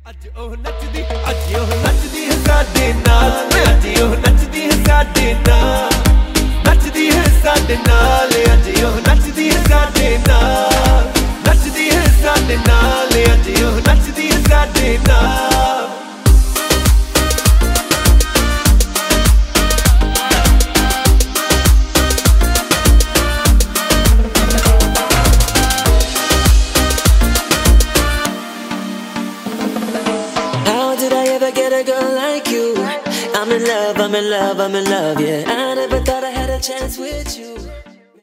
ਅੱਜ ਉਹ ਨੱਚਦੀ ਹੈ ਸਾਡੇ ਨਾਲ ਅੱਜ ਉਹ ਨੱਚਦੀ ਹੈ ਸਾਡੇ ਨਾਲ ਨੱਚਦੀ ਹੈ ਸਾਡੇ ਨਾਲ ਅੱਜ ਉਹ ਨੱਚਦੀ ਹੈ ਸਾਡੇ ਨਾਲ ਨੱਚਦੀ ਹੈ ਸਾਡੇ ਨਾਲ ਅੱਜ ਉਹ ਨੱਚਦੀ ਹੈ ਸਾਡੇ ਨਾਲ Get a girl like you. I'm in love, I'm in love, I'm in love, yeah. I never thought I had a chance with you.